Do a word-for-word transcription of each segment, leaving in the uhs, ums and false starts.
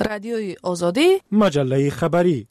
رادیوی آزادی، مجله خبری.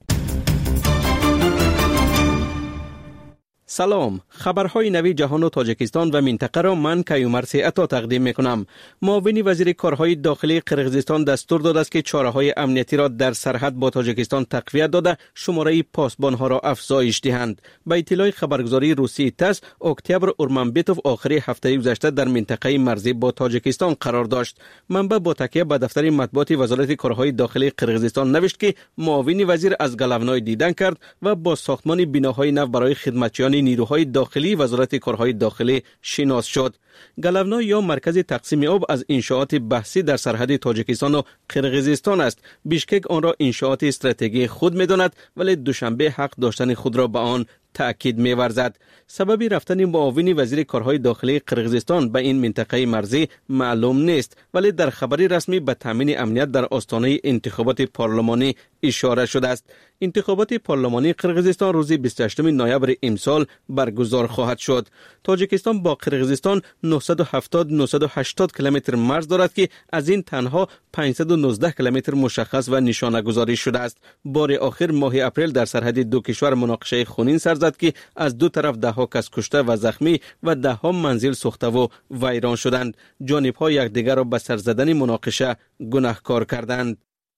سلام، خبرهای نوی جهان و تاجیکستان و منطقه را من کیومرث عطا تقدیم میکنم. معاون وزیر کارهای داخلی قرقیزستان دستور داده است که چاره‌های امنیتی را در سرحد با تاجیکستان تقویت داده شماره پاسبان‌ها را افزایش دهند. به اطلاع خبرگزاری روسی تاس، اکتبر اورمانبیتوف آخر هفته گذشته در منطقه مرزی با تاجیکستان قرار داشت. منبع با تکیه به دفتر مطبوعات وزارت کارهای داخلی قرقیزستان نوشت که معاون وزیر از گلونای دیدن کرد و با ساختمان بناهای نو برای خدمتچیان نیروهای داخلی وزارت کارهای داخلی شناس شد. گلونا یا مرکز تقسیم آب از انشاءات بحثی در سرحد تاجیکستان و قرقیزستان است. بیشکک آن را انشاءات استراتژیک خود می‌داند، ولی دوشنبه حق داشتن خود را به آن تأکید می‌ورزد. سبب رفتن معاون وزیر کارهای داخلی قرقیزستان به این منطقه مرزی معلوم نیست، ولی در خبری رسمی به تامین امنیت در آستانه انتخابات پارلمانی اشاره شده است. انتخابات پارلمانی قرقیزستان روز بیست و هشتم نوامبر امسال برگزار خواهد شد. تاجیکستان با قرقیزستان نهصد و هفتاد تا نهصد و هشتاد کیلومتر مرز دارد که از این تنها پانصد و نوزده کیلومتر مشخص و نشانه گذاری شده است. بار آخر ماه اپریل در سرحد دو کشور مناقشه خونین سر زد که از دو طرف ده ها کس کشته و زخمی و ده ها منزل سوخته و ویران شدند. جانب‌ها یکدیگر را به سر زدن مناقشه گناهکار کردند.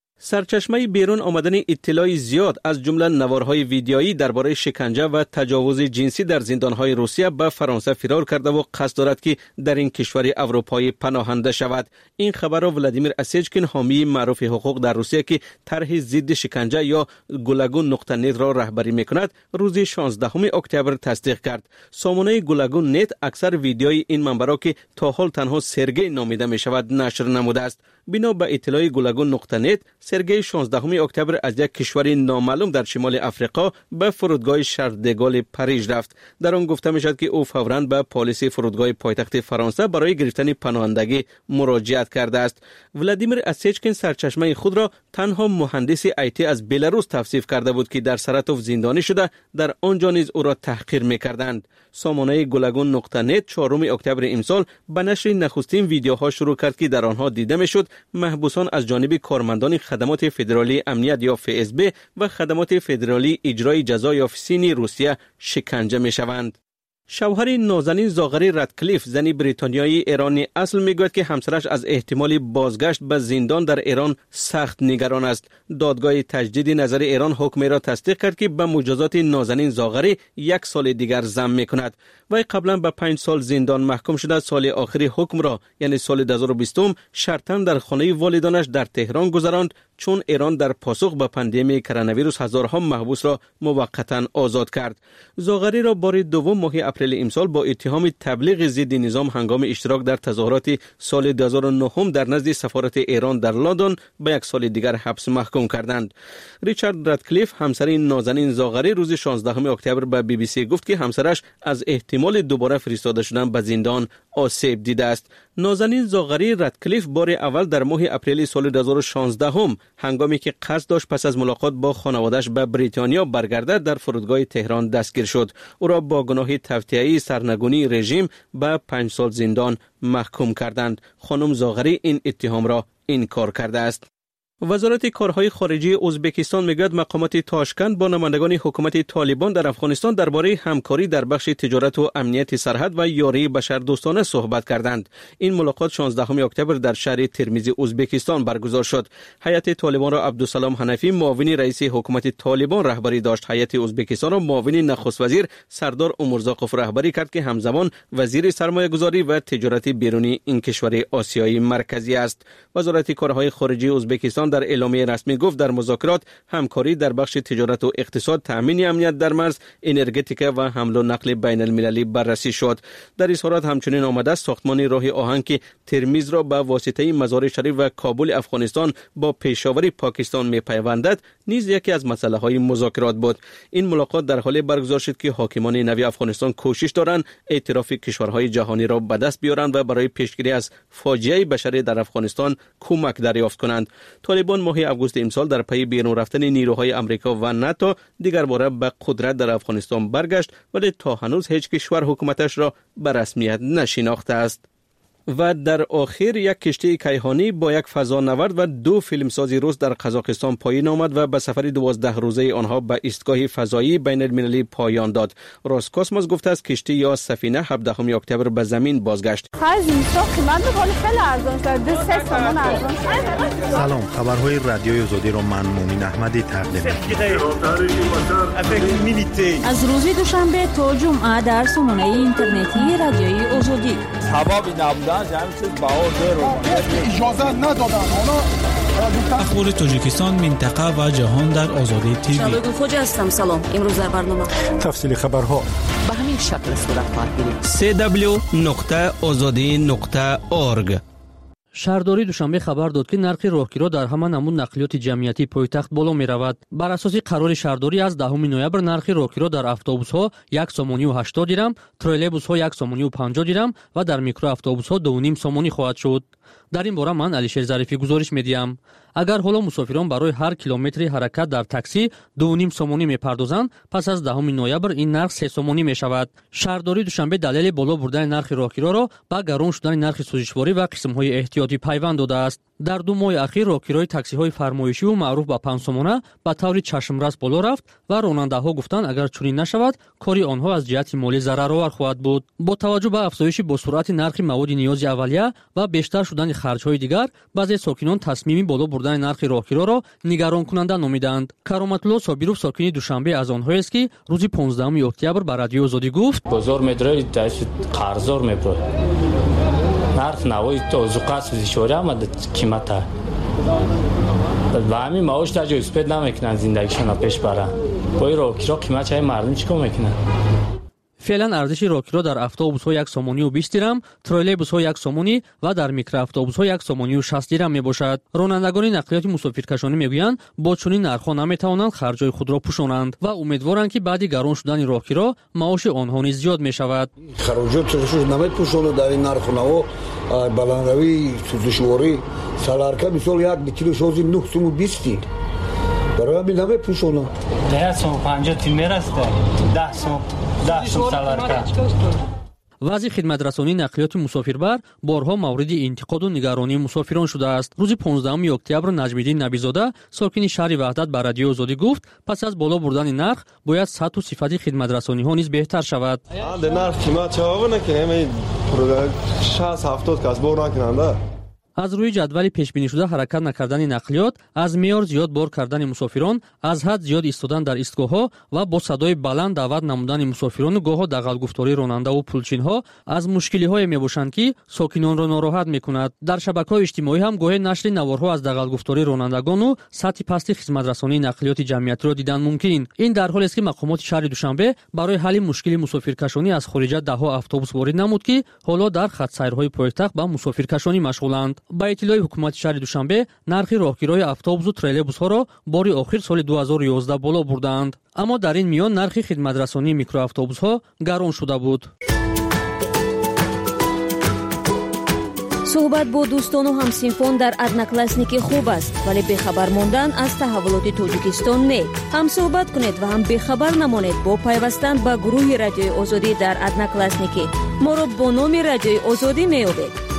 سرچشمه بیرون آمدن اطلاع زیاد از جمله نوارهای ویدیویی درباره شکنجه و تجاوز جنسی در زندانهای روسیه به فرانسه فرار کرده و قصد دارد که در این کشور اروپایی پناهنده شود. این خبر را ولادیمیر اسیچکین، حامی معروف حقوق در روسیه که طرح ضد شکنجه یا گولاگون نقطه نت را رهبری میکند، روز شانزدهم اکتبر تصدیق کرد. سامانه گولاگون نت اکثر ویدیوی این منبع را که تا حال تنها سرگی نامیده می شود نشر نموده است. بنا به اطلاع گولاگون نقطه نت، سرگی شانزدهم اکتبر از یک کشور نامعلوم در شمال افریقا به فرودگاه شارل د گال پاریس رفت. در آن گفته میشد که او فوراً به پلیس فرودگاه پایتخت فرانسه برای گرفتن پناهندگی مراجعت کرده است. ولادیمیر اسیچکین سرچشمه خود را تنها مهندس آیتی از بلاروس توصیف کرده بود که در سراتوف زندانی شده، در آنجا نیز او را تحقیر میکردند. سامانه گولاگون نقطه نت چهارم اکتبر امسال به نشر نخستین ویدیوها شروع کرد که در آنها دیده میشد محبوسان از جانب کارمندان خدمات فدرالی امنیت یا اف اس بی و خدمات فدرالی اجرای جزا یا فسینی روسیه شکنجه میشوند. شوهر نازنین زاغری رادکلیف، زنی بریتانیایی ایرانی اصل، میگوید که همسرش از احتمال بازگشت به زندان در ایران سخت نگران است. دادگاه تجدید نظر ایران حکم را تصدیق کرد که به مجازات نازنین زاغری یک سال دیگر ضم میکند. وی قبلا به پنج سال زندان محکوم شده. سال آخری حکم را یعنی سال دو هزار و بیست شرطاً در خانه والدانش در تهران گذراند، چون ایران در پاسخ به پاندمی کرونا ویروس هزارها محبوس را موقتا آزاد کرد. زاغری را بار دوم ماه اپریل امسال با اتهام تبلیغ ضد نظام هنگام اشتراک در تظاهرات سال دو هزار و نه در نزد سفارت ایران در لندن به یک سال دیگر حبس محکوم کردند. ریچارد رادکلیف، همسر نازنین زاغری، روز شانزدهم اکتبر به بی بی سی گفت که همسرش از احتمال دوباره فرستاده شدن به زندان آسیب دیده است. نازنین زاغری رادکلیف بار اول در ماه اپریل سال دو هزار و شانزده هم هنگامی که قصد داشت پس از ملاقات با خانواده‌اش به بریتانیا برگردد در فرودگاه تهران دستگیر شد. او را با گناه توطئه سرنگونی رژیم به پنج سال زندان محکوم کردند. خانم زاغری این اتهام را انکار کرده است. وزارت کارهای خارجی ازبکستان میگوید مقامات تاشکند با نمایندگان حکومت طالبان در افغانستان درباره همکاری در بخش تجارت و امنیت سرحد و یاری بشردوستانه صحبت کردند. این ملاقات شانزدهم اکتبر در شهر ترمیز ازبکستان برگزار شد. هیئت طالبان را عبدالسلام حنفی، معاون رئیس حکومت طالبان، رهبری داشت. هیئت ازبکستان را معاون نخست وزیر سردار امورزاقوف رهبری کرد که همزمان وزیر سرمایه‌گذاری و تجارت بیرونی این کشور آسیایی مرکزی است. وزارت کارهای خارجی ازبکستان در اعلامیه رسمی گفت در مذاکرات همکاری در بخش تجارت و اقتصاد، تامین امنیت در مرز، انرژتیک و حمل و نقل بین المللی بررسی شد. در اظهارات همچنین آمده است ساختمان راه آهن که ترمیز را به واسطه مزار شریف و کابل افغانستان با پیشاور پاکستان می‌پیوندد نیز یکی از مسائل مذاکرات بود. این ملاقات در حالی برگزار شد که حاکمان نوی افغانستان کوشش دارند اعتراف کشورهای جهانی را به دست بیارند و برای پیشگیری از فاجعه بشری در افغانستان کمک دریافت کنند. طالبان ماه آگوست امسال در پی بیرون رفتن نیروهای آمریکا و ناتو دیگر باره به قدرت در افغانستان برگشت، ولی تا هنوز هیچ کشور حکومتش را به رسمیت نشناخته است. و در آخر یک کشتی کیهانی با یک فضانورد و دو فیلمساز روس در قزاقستان پایین آمد و به سفر دوازده روزه آنها به ایستگاه فضایی بین المللی پایان داد. روسکوسموس گفته است کشتی یا سفینه هفدهم اکتبر به زمین بازگشت. سلام، خبرهای رادیوی آزادی را من مومن احمدی تقدیم می‌کنم. از روز دوشنبه تا جمعه در سامانه اینترنتی رادیوی آزادی. حبابی نبودن همین چیز باور رو اجازه ندادن. اخبار تاجیکستان، منطقه و جهان در آزادی تیوی. شباب خوش هستم. سلام. امروز در برنامه تفصیل خبرها به همین شکل صورت خواهد گرفت. سی دبلیو نقطه آزادی نقطه اورگ. شهرداری دوشنبه خبر داد که نرخ راهگیرها در همه نمود نقلیات جمعیتی پایتخت بالا می رود. بر اساس قرار شهرداری از دهم نوامبر نرخ راهگیرها در اتوبوس ها یک سومانی و هشتاد درم، تریلیبوس ها یک سومانی و پنجاه درم و در میکرو اتوبوس ها دو و نیم سومانی خواهد شد. در این باره من علیشیر ظریفی گزارش میدیم. اگر حالا مسافران برای هر کیلومتری حرکت در تاکسی دو و نیم سومانی میپردازند، پس از دهم نوامبر این نرخ سه سومانی میشود. شهرداری دوشنبه دلیل بالا بردن نرخ راهگیرها را به گران شدن نرخ سوزشواری و قسم‌های احتیاطی پیوند داده است. در دو ماه اخیر راهگیرهای تاکسی‌های فرمایشی و معروف به پنج سومانه به طور چشم‌رس بالا رفت و راننده‌ها گفتند اگر چنین نشود کاری آنها از جهت مالی ضررآور خواهد بود. با توجه به افزایش با سرعت نرخ مواد نیاز اولیه و بیشتر شدن خرج‌های دیگر، بعضی ساکنان تصمیمی بالا بردن نرخ راهگیرها را نگران کننده نامیدند. کرامت‌الله صابیرов ساکن دوشنبه از آنهایی است که روز پانزدهم اکتبر به رادیو آزادی گفت: بازار مدرای داشت قرضدار می‌برد. نرخ نوای تو زوقات سوزشواری آمده قیمت و همین معاش در جای اسپید نمیکنن زندگیشون پیش برن. پای راهگیرها قیمت های مردم چیکار میکنن؟ فعلا ارزش راهگیرها در اتوبوس ها یک سومانی و بیست درم، تریلیبوس ها یک سومانی و در میکرو اتوبوس ها یک سومانی و شصت درم میباشد. رانندگان نقلیات مسافرکشانی میگویند با چنین نرخ‌ها نمیتوانند خرج‌های خود را پوشانند و امیدوارند که بعد گران شدن راهگیرها معاش آنها نیز زیاد میشود. خراجاتش نمیپوشونه در این نرخ‌ها بلندروی سوزشواری سالارکا مثال یک بکیلو شوزی نه سوم و بیست برای همین نمیپوشونه. ده سوم پنجاه تی میرسته. ده سوم ده سوم سالارکا. وضع خدمترسانی نقلیات مسافربر بارها مورد انتقاد و نگرانی مسافران شده است. روز پانزدهم اکتبر نجمیدین نبیزاده ساکن شهر وحدت به رادیو آزادی گفت پس از بالا بردن نرخ باید سطح و صفت خدمترسانی ها نیز بهتر شود. نرخ قیمت چاوه نکنیم شصت هفتاد کس بار نکننده. از روی جدول پیش بینی شده حرکت نکردن نقلیات، از معیار زیاد بار کردن مسافران، از حد زیاد ایستادن در ایستگاه‌ها و با صدای بلند دعوت نمودن مسافران گاه دغل گفتاری راننده و پولچین‌ها از مشکلی‌های میباشند که ساکنان را ناراحت می‌کند. در شبکه‌های اجتماعی هم گاه نشر نوارها از دغل گفتاری رانندگان و سطح پست خدمترسانی نقلیات جمعیتی را دیدن ممکن. این در حالی است که مقامات شهر دوشنبه برای حل مشکل مسافرکشانی از خارج ده‌ها اتوبوس وارد نمود که حالا در خط سیرهای پایتخت با مسافرکشانی مشغولند. با اطلاع حکومت شهر دوشنبه نرخ راهگیرهای اتوبوس و تریلیبوس ها را بار آخر سال دو هزار و یازده بالا بردند، اما در این میان نرخ خدمترسانی میکرو اتوبوس ها گران شده بود. صحبت با دوستان و همسینفان در ادناکلاسنیکی خوب است، ولی بخبر ماندن از تحولات تاجیکستان نه. هم صحبت کنید و هم بخبر نمانید با پیوستن به گروه رادیوی آزادی در ادناکلاسنیکی. ما را با نام رادیوی آزادی میابید.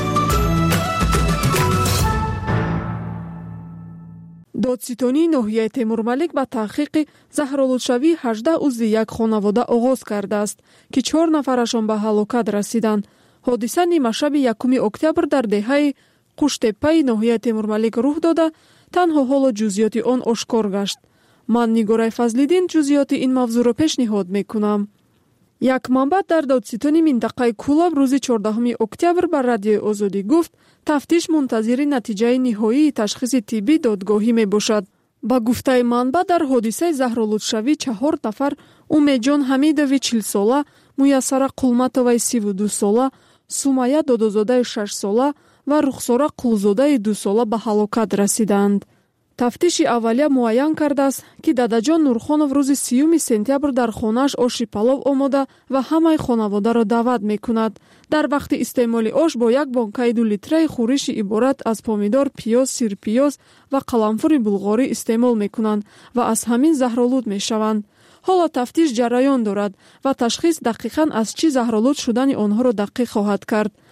دادستانی ناحیه تیمورملک با تحقیق زهرآلودشوی هجده عضو یک خانواده آغاز کرده است که چهار نفرشان به هلاکت رسیدند. حادثه نیمه شب یکم اکتبر در دهه قوشتپه ناحیه تیمورملک رخ داده، تنها حال جزئیات آن آشکار گشت. من نیگارای فضلیدین جزئیات این موضوع را پیشنهاد میکنم. یک منبع در دادستانی منطقه کولاب روز چهاردهم اکتبر بر رادیو آزادی گفت تفتیش منتظر نتیجه نهایی تشخیص طبی دادگاهی می باشد. با گفته منبع در حادثه زهرآلودشوی چهار نفر اومیدجان حمیدوی چهل ساله، میسره قلمتوی سی و دو ساله، سومایه دادازاده شش ساله و رخساره قلزاده دو ساله به هلاکت رسیدند. تفتیش اولیه معین کرده است که داداجان نورخانов روز سیوم سپتامبر در خانه‌اش آش پلو آماده و همه خانواده را دعوت می‌کند. در وقت استعمال آش با یک بانکای دو لیتره خورش عبارت از پامیدار، پیاز، سیر پیاز و قرنفل بلغاری استعمال می‌کنند و از همین زهرآلود می‌شوند. حالا تفتیش جریان دارد و تشخیص دقیقاً از چی زهرآلود شدن آنها را دقیق خواهد کرد.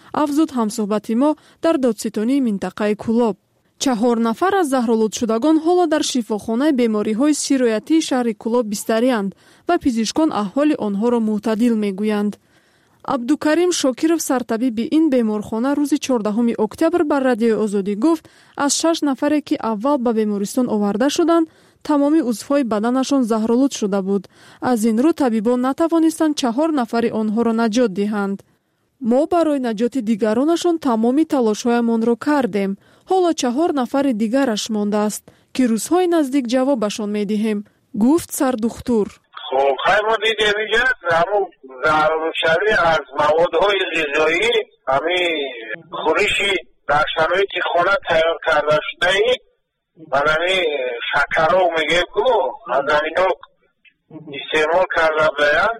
афзуд ҳамсӯҳбати мо дар додситонии минтақаи Кулоб. чаҳор нафар аз заҳролудшудагон ҳоло дар шифохонаи бемориҳои сироятии шаҳри Кулоб бистарианд ва пизишкон аҳволи онҳоро мӯътадил мегӯянд. абдукарим шокиров, сартабиби ин беморхона, рӯзи чордаҳуми октябр бар Радиои Озодӣ гуфт, аз шаш нафаре ки аввал ба бемористон оварда шуданд, тамоми узвҳои баданашон заҳролуд шуда буд. аз ин рӯ табибон натавонистанд чаҳор нафари онҳоро наҷот диҳанд. мо барои наҷоти дигаронашон тамоми талошҳоямонро кардем. ҳоло чаҳор нафари дигараш мондааст, ки рӯзҳои наздик ҷавобашон медиҳем, гуфт сардухтур. خب خیلی ما دیدیم اینجا همون ضرورشوی از موادهای غذایی همین خوریشی در شرایط خانه تیار کرده شده ای و همین شکرها میگه کو از همینو استعمال کرده باید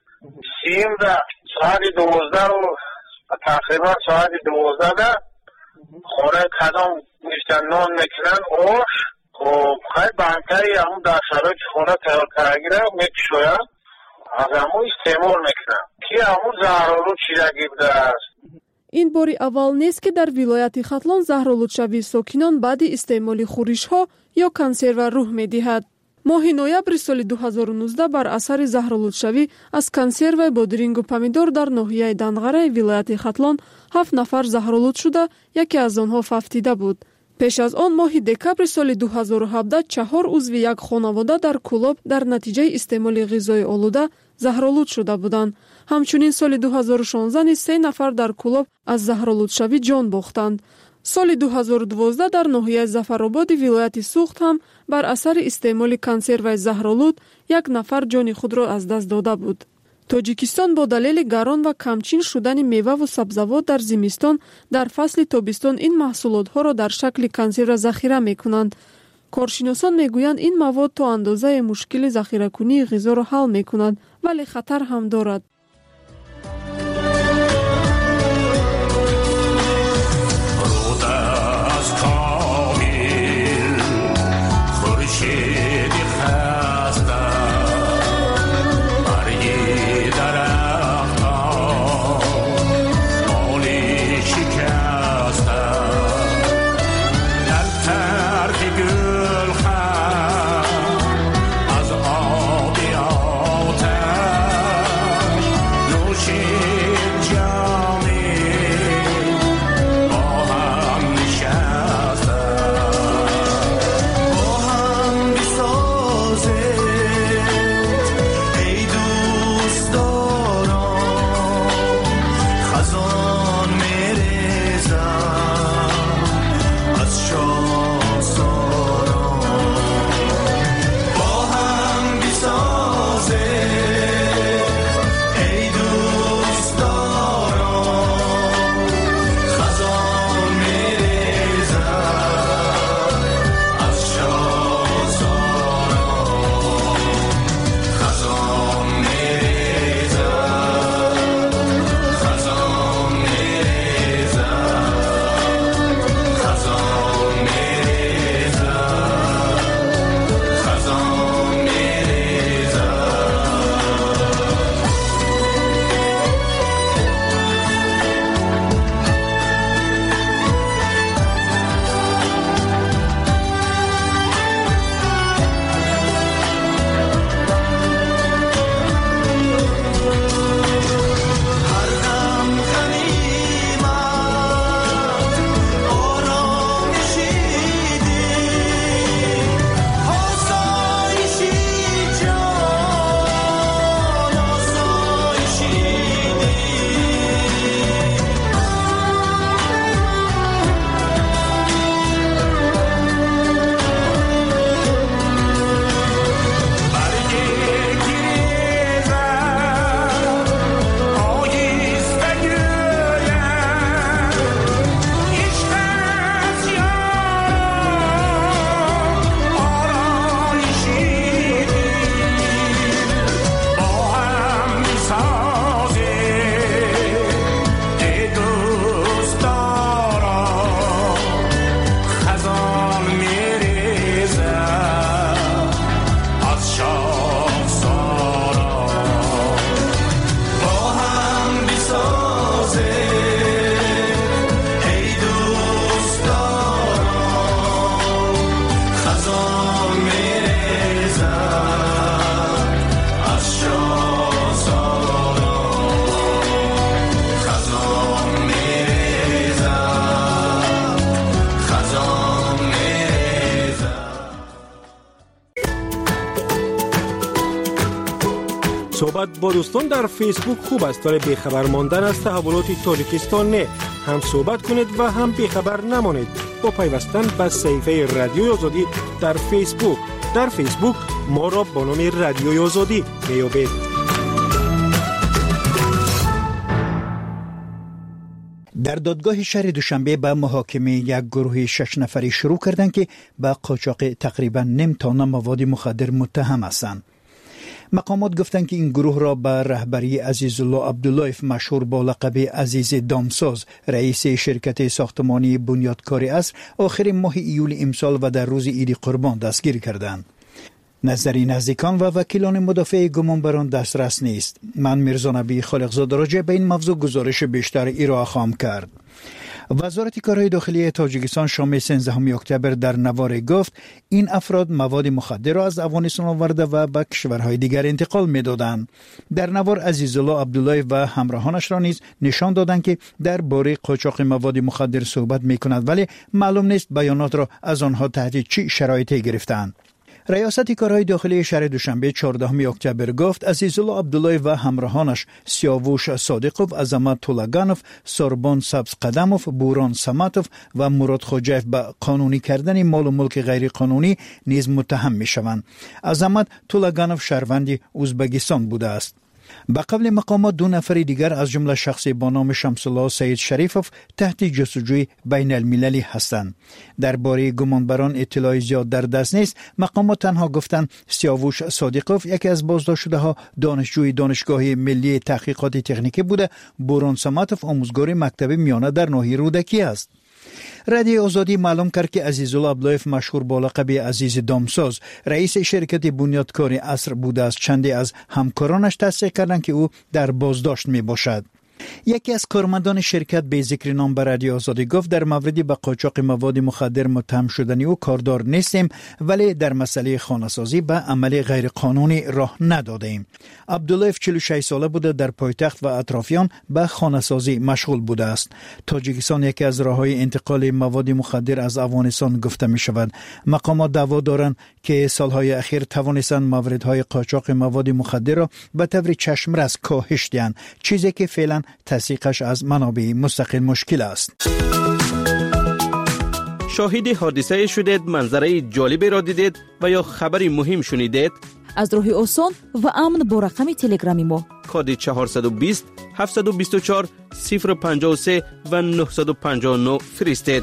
سیم در ساعت دوازده و تقریبا ساعت دوازده ده خانه کدام میشتن نان میکنن آش خب خیلی بانتری همون در شرایط خونه تیار کرده میکشوید از همون استعمال میکنن که همون زهرالود چیزگی بوده است. ин бори аввал нест ки дар вилояти Хатлон заҳролудшавии сокинон баъди истеъмоли хӯришҳо ё консерва рӯҳ медиҳад. моҳи ноябри соли дуҳазору нуздаҳ бар асари заҳролудшавӣ аз консерваи бодирингу помидор дар ноҳияи Данғараи вилояти Хатлон ҳафт нафар заҳролуд шуда, яке аз онҳо фавтида буд. пеш аз он моҳи декабри соли дуҳазору ҳабдаҳ чаҳор узви як хонавода дар Кулоб дар натиҷаи истеъмоли ғизои олуда заҳролуд шуда буданд. ҳамчунин соли дуҳазору шонздаҳ низ се нафар дар Кулоб аз заҳролудшавӣ ҷон бохтанд. соли дуҳазору дувоздаҳ дар ноҳияи Зафарободи вилояти Суғд ҳам бар асари истеъмоли консерваи заҳролуд як нафар ҷони худро аз даст дода буд. тоҷикистон бо далели гарон ва камчин шудани меваву сабзавот дар зимистон дар фасли тобистон ин маҳсулотҳоро дар шакли консерва захира мекунанд. коршиносон мегӯянд ин мавод то андозае мушкили захиракунии ғизоро ҳал мекунад, вале хатар ҳам дорад. صحبت با دوستان در فیسبوک خوب است ولی بیخبر ماندن از تحولات تاجیکستان نه. هم صحبت کنید و هم بیخبر نمانید با پیوستن به صفحه رادیوی آزادی در فیسبوک. در فیسبوک ما را با نام رادیوی آزادی میابید. در دادگاه شهر دوشنبه به محاکمه یک گروه شش نفری شروع کردند که به قاچاق تقریبا نیم تن مواد مخدر متهم هستند. مقامات گفتند که این گروه را به رهبری عزیزالله عبداللهیف مشهور با لقب عزیز دامساز رئیس شرکت ساختمانی بنیادکار عصر آخر ماه ایول امسال و در روز عید قربان دستگیر کردند. نظری نزدیکان و وکیلان مدافع گمانبران دسترس نیست. من میرزا نبی خالقزاده راجع به این موضوع گزارش بیشتر ارائه خواهم کرد. وزارت کارهای داخلی تاجیکستان شام سیزدهم اکتبر در نوار گفت این افراد مواد مخدر را از افغانستان آورده و به کشورهای دیگر انتقال می‌دادند. در نوار عزیزالله عبدالله و همراهانش را نیز نشان دادند که در باره قاچاق مواد مخدر صحبت می‌کنند ولی معلوم نیست بیانات را از آنها تحت چه شرایطی گرفتند. ریاست کارهای داخلی شهر دوشنبه چهاردهم اکتبر گفت عزیزالله عبدالله و همراهانش سیاوش صادقوف، عظمت طولگانوف، سوربان سبز قدموف، بوران سماتوف و مراد خوجایف به قانونی کردن مال و ملک غیر قانونی نیز متهم می شوند. عظمت طولگانوف شهروند ازبکستان بوده است. به قبل مقامات دو نفر دیگر از جمله شخصی با نام شمس‌الله سید شریفوف تحت جستجوی بین المللی هستند. درباره گمانبران اطلاع زیاد در دست نیست. مقامات تنها گفتند سیاوش صادقوف یکی از بازداشت شده ها دانشجوی دانشگاه ملی تحقیقات تکنیکی بوده. بوران سماتوف آموزگار مکتب میانه در ناحیه رودکی است. رادیو آزادی معلوم کرد که عزیزالله عبداللهیف مشهور با لقب عزیز دامساز رئیس شرکت بنیادکار عصر بوده است. چندی از همکارانش تصدیق کردند که او در بازداشت می باشد. یکی از کارمندان شرکت به ذکر نام به رادیو آزادی گفت در مورد به قاچاق مواد مخدر متهم شدنی او کاردار نیستیم ولی در مسئله خانه‌سازی به عمل غیر قانونی راه ندادیم. عبداللهیف چهل و شش ساله بوده در پایتخت و اطرافیان به خانه‌سازی مشغول بوده است. تاجیکستان یکی از راه‌های انتقال مواد مخدر از افغانستان گفته می شود. مقامات دعوا دارند که سالهای اخیر توانستند مواردهای قاچاق مواد مخدر را به طور چشم‌رس کاهش دهند، چیزی که فعلا تصدیقش از منابع مستقل مشکل است. شاهد حادثه شدید، منظره جالبی را دیدید و یا خبری مهم شنیدید؟ از راه آسان و امن با رقم تلگرامی ما کد چهارصد و بیست هفتصد و بیست و چهار صفر پنجاه و سه و نهصد و پنجاه و نه فرستید.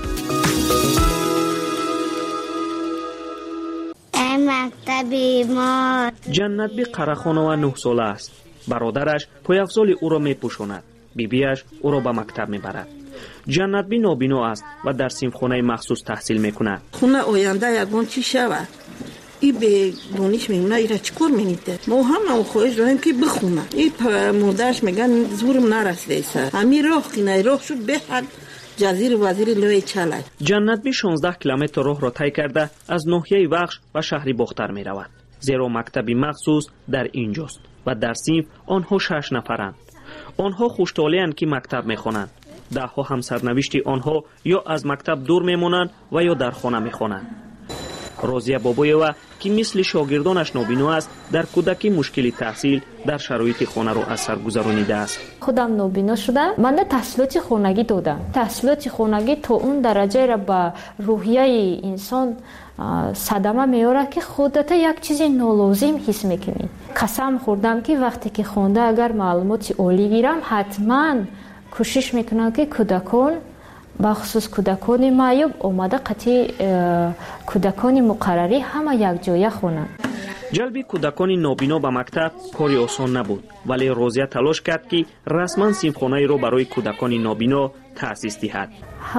مکتبی ما جنت بی قرخانه و نه ساله است. برادرش پایافزال او را می پوشاند. بیبیش او را به مکتب می برد. جنت بی نابینا است و در صنفخانه مخصوص تحصیل می کند. خونه آینده یگان چی شود؟ ای به دانش میمونه ایره چیکار مینیده؟ ما هم هم خواهش داریم که بخونه. ای مادرش میگن زورم نرسیده ایسا. همین راه خینه راه شد به حد جزیر وزیر لوی چلای. جنت بی شانزده کیلومتر راه را طی کرده از ناحیه وخش و شهری باختر می رود. زیرا مکتبی مخصوص در اینجاست و در صنف آنها شش نفرند. آنها خوشحالند که مکتب میخوانند. ده ها هم سرنوشتی آنها یا از مکتب دور میمونند و یا در خانه میخوانند. راضیه بابایوا که مثل شاگردانش نابینا است در کودکی مشکلی تحصیل در شرایط خانه رو از سر گذرانیده است. خودم نابینا شدم. من تحصیلات خانگی دادم. تحصیلات خانگی تا اون درجه را به روحیه انسان صدمه میاره که خودت یک چیز نالازم حس میکنی. قسم خوردم که وقتی که خونده اگر معلومات عالی گیرم حتما کوشش میکنم که کودکان بخصوص کودکان معیوب اومده قطعی کودکان مقرری همه یک جایه خونند. جلب کودکان نابینا به مکتب کاری آسان نبود ولی راضیه تلاش کرد که رسما صنفخانه را برای کودکان نابینا تأسیس دهد.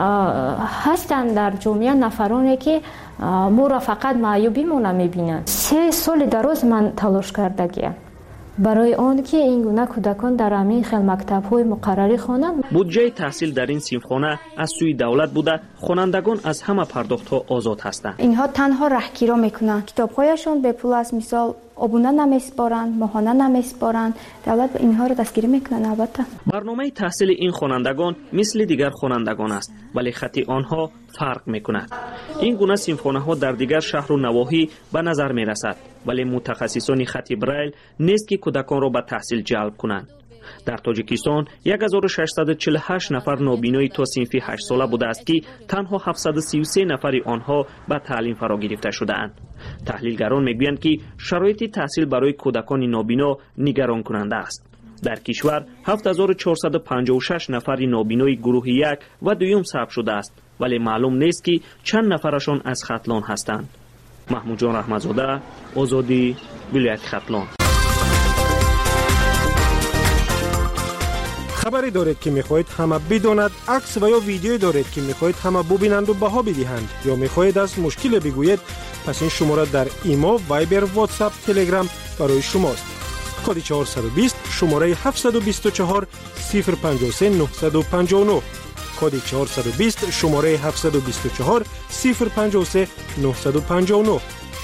هستند در جامعه نفرانی که ما را فقط معیوبیمون نمیبینند. سه سال دراز من تلاش کردگیم برای آن که این گونه کودکان در همین خیل مکتب‌های مقرری خوانند. بودجه تحصیل در این صنفخانه از سوی دولت بوده، خوانندگان از همه پرداخت‌ها آزاد هستند. اینها تنها راهگیری میکنند. کتاب‌هایشان به پول از مثال آبونه نمیسپارند، ماهانه نمیسپارند. دولت اینها را دستگیری میکنه. البته برنامه تحصیل این خوانندگان مثل دیگر خوانندگان است ولی خط آنها فرق میکند. این گونه سیمفونه‌ها در دیگر شهر و نواحی به نظر میرسد، ولی متخصصان خط بریل نیست که کودکان را به تحصیل جلب کنند. در تاجیکستان هزار و ششصد و چهل و هشت نفر نابینای تا صنف هشت ساله بوده است که تنها هفتصد و سی و سه نفر آنها به تعلیم فرا گرفته شده‌اند. تحلیلگران میگویند که شرایط تحصیل برای کودکان نابینا نگران کننده است. در کشور هفت هزار و چهارصد و پنجاه و شش نفر نابینای گروه یک و دوم ثبت شده است، ولی معلوم نیست که چند نفرشان از ختلان هستند. محمود جان رحمتزاده، آزادی، ولایت ختلان. خبری دارید که میخواهید همه بداند، عکس و یا ویدیویی دارید که میخواهید همه ببینند و بها بدهند، یا میخواهید از مشکل بگویید، پس این شماره در ایما، وایبر، واتساپ، تلگرام برای شماست. کد چهارصد و بیست شماره هفتصد و بیست و چهار صفر پنجاه و سه نهصد و پنجاه و نه. کد چهارصد و بیست شماره هفتصد و بیست و چهار صفر پنجاه و سه نهصد و پنجاه و نه.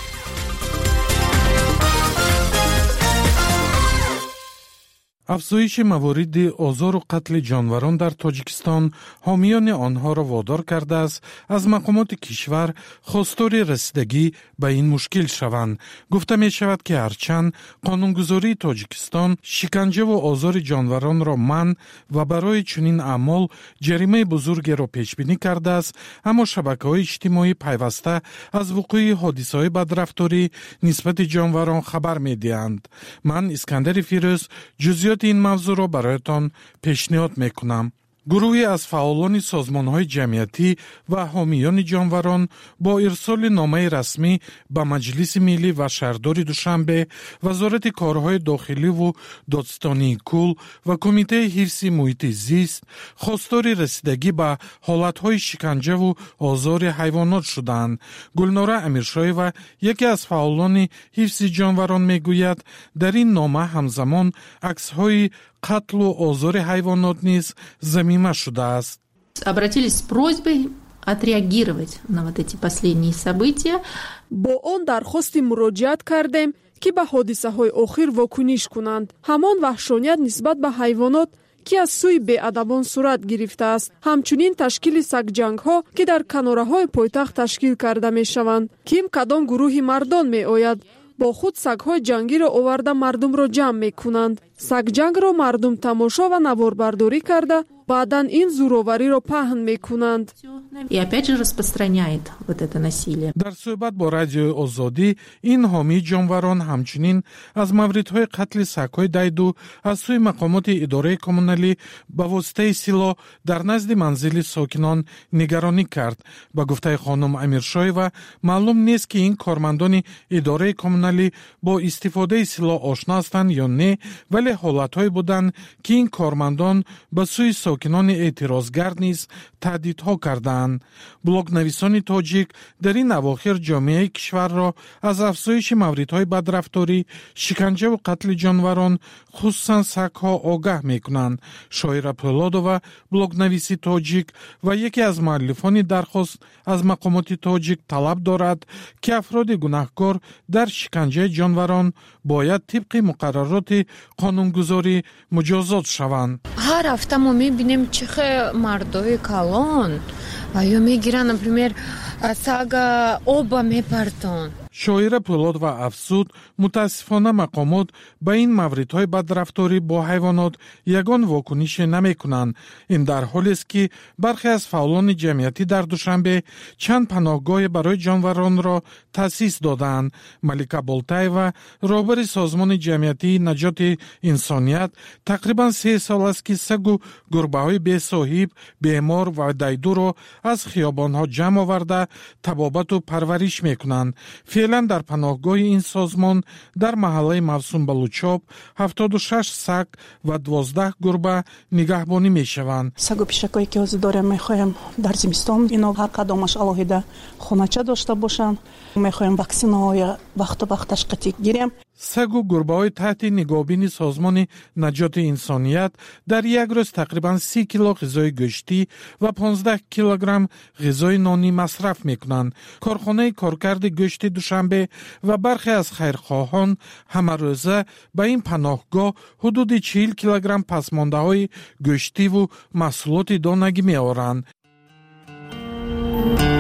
افزایش موارد آزار و قتل جانوران در تاجیکستان حامیان آنها را وادار کرده است از مقامات کشور خواستار رسیدگی به این مشکل شوند. گفته می شود که هرچند قانونگذاری تاجیکستان شکنجه و آزار جانوران را منع و برای چنین اعمال جریمه بزرگی را پیش بینی کرده است، اما شبکه‌های اجتماعی پیوسته از وقوع حادثه‌های بدرفتاری نسبت جانوران خبر می‌دهند. من اسکندر فیروز جزئیات این موضوع را برایتان پیشنهاد میکنم. گروهی از فعالان سازمان‌های جمعیتی و حامیان جانوران با ارسال نامه رسمی به مجلس ملی و شهردار دوشنبه، وزارت کارهای داخلی و دادستانی کل و کمیته حفظ محیط زیست خواستار رسیدگی به حالت‌های شکنجه و آزار حیوانات شدند. گلناره امیرشایوا یکی از فعالان حفظ جانوران میگوید در این نامه همزمان عکس‌های قتل و آزار حیوانات نیز ضمیمه شده است. Обратились с просьбой отреагировать на вот эти последние события. با آن درخواست مراجعت کردیم که به حادثه‌های اخیر واکنش کنند. همان وحشانیت نسبت به حیوانات که از سوی بی‌ادبان صورت گرفته است، همچنین تشکیل سگجنگ‌ها که در کناره‌های پایتخت تشکیل کرده می‌شوند. کیم کدام گروهی مردان می‌آید با خود سگ‌های جنگی را آورده مردم را جمع می‌کنند. سگ جنگ را مردم تماشا و نواربرداری کرده بعداً این زوراوری را پهن می‌کنند. И опять же распространяет вот это насилие. در صحبت با رادیو آزادی این حامی جانوران همچنین از موردهای قتل سگ‌های دیدو از سوی مقامات اداره کمونالی به واسطه سلاح در نزد منزل ساکنان نگرانی کرد. با گفته خانم امیرشایوا معلوم نیست که این کارمندان اداره کمونالی با استفاده سلاح آشنا هستند یا نه، ولی حالت‌های بودند که این کارمندان به سوی ساکنان اعتراضگر نیز تهدیدها کردند. بلاگ نویسان تاجیک در این اواخر جامعه کشور را از افزایش موردهای بدرفتاری، شکنجه و قتل جانوران خصوصا سگ‌ها آگاه می‌کنند. شاعره پولادووا بلاگ نویسی تاجیک و یکی از مؤلفان درخواست از مقامات تاجیک طلب دارد که افراد گناهکار در شکنجه جانوران باید طبق مقررات قانونگذاری مجازات شوند. هر هفته ما می‌بینیم چه مردای کلان و یا میگیرن например ساگا оба میپرتون. شاعره پولاد و افسود متاسفانه مقامات به این موردهای بدرفتاری با حیوانات یگان واکنش نمی کنند. این در حالی است که برخی از فعالان جمعیتی در دوشنبه چند پناهگاه برای جانوران را تأسیس دادند. ملیکا بولتایوا رهبر سازمان جمعیتی نجات انسانیت تقریبا سه سال است که سگ و گربه‌های بی صاحب، بیمار و دیدو را از خیابان‌ها جمع آورده تبابت و پرورش می‌کنند. فعلا در پناهگاه این سازمان در محله موسوم بلوچاب هفتاد و شش سگ و دوازده گربه نگهبانی میشوند. سگ و پیشکایی که از داریم میخوایم در زمستان اینا هر کدامش علاوه خونچه داشته باشن. میخوایم واکسین‌های وقت و وقت تشخیص گیریم. سگ و گربه‌های تحت نگهبانی سازمان نجات انسانیت در یک روز تقریبا سی کیلو غذای گوشتی و پانزده کیلوگرم غذای نانی مصرف میکنند. کارخانه کارکرد گوشت دوشنبه و برخی از خیرخواهان همه روزه به این پناهگاه حدود چهل کیلوگرم پسمانده‌های گوشتی و محصولات دانگی میآورند.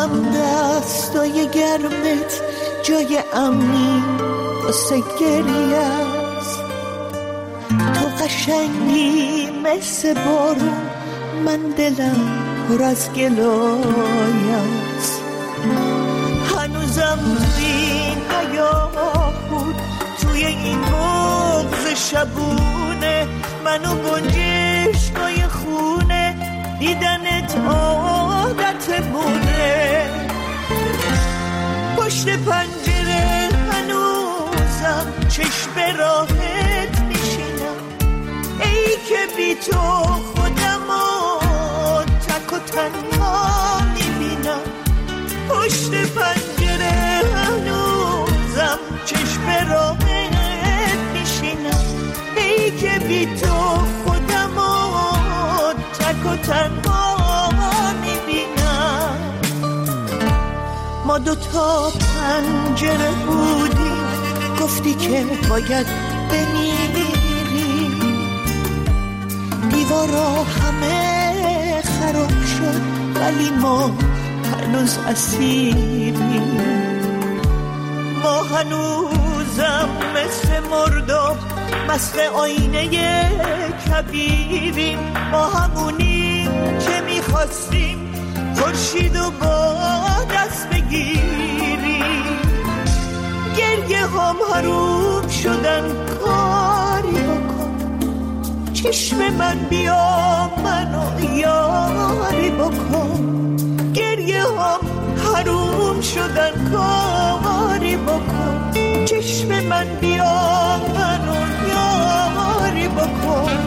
هنوزم دستای گرمت جای امنی واسه گریه است. تو قشنگی مثل بارون، من دلم پر از گلای است. هنوزم توی این حیات بود، توی این بغض شبونه، منو گنجشکای خونه، دیدنت عادتمونه. پشت پنجره هنوزم چشم راحت میشینم، ای که بی تو خودمو تک و تنها میبینم. پشت پنجره هنوزم چشم راحت میشینم، ای که بی تو خودمو تک و تنها میبینم. ما دوتا پنجره بودیم، گفتی که باید بمیری. دیوارا همه خراب شد ولی ما هنوز اسیریم. ما هنوزم مثل مرداب مست آینه کبیریم. ما همونیم که میخواستیم خورشیدو با دست بگیریم. گریه هم حروم شدن، کاری بکن چشم من، بیا منو یاری بکن. گریه هم حروم شدن، کاری بکن چشم من، بیا منو یاری بکن.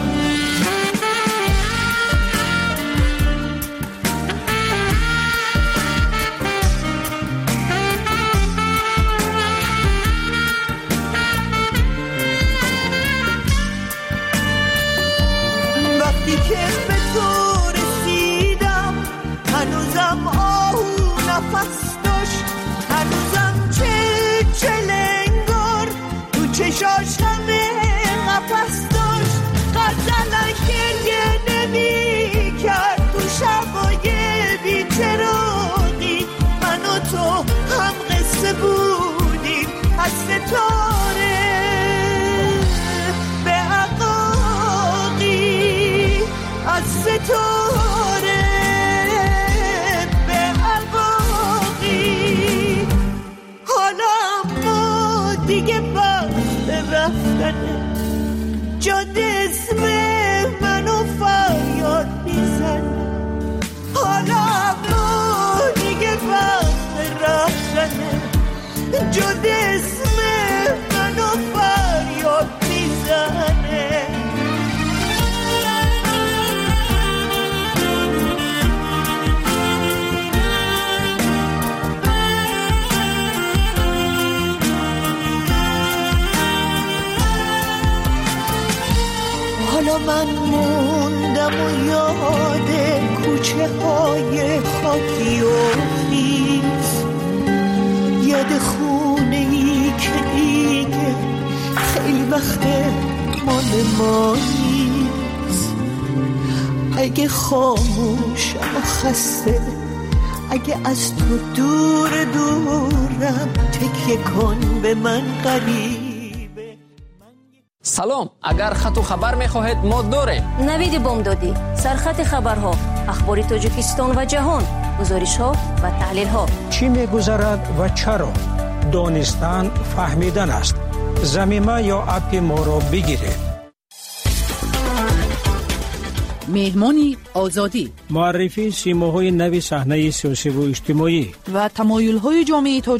وقتی که به تو رسیدم هنوزم آهو نفس داشت، هنوزم چه چلنگار تو چشاش همه قفس داشت. غزلش گریه نمی کرد تو شبای بی‌چراغی، من و تو هم قصه بودیم از ستاره به عقاقی، از ستاره به عقاقی. حالا ما دیگه وقت رفتنه، جاده اسم منو فریاد میزنه. حالا ما دیگه وقت رفتنه، جاده اسم منو فریاد میزنه. حالا من موندم و یاد کوچه های خاکی و خیز، یاد خونه ای که دیگه خیلی وقت مال ما نیست. اگه خاموشم و خسته، اگه از تو دور دورم، تکیه کن به من قریب. سلام، اگر خط و خبر می‌خواهید ما داریم. نوید بامدادی، سرخط خبرها، اخبار تاجیکستان و جهان، گزارش‌ها و تحلیل‌ها. چی می‌گذرد و چرا؟ دانستن فهمیدن است. زمینه یا اپ ما را بگیرید. مهمانی آزادی، معرفی سیماهای نوی صحنه سیاسی و اجتماعی و تمایل‌های جامعه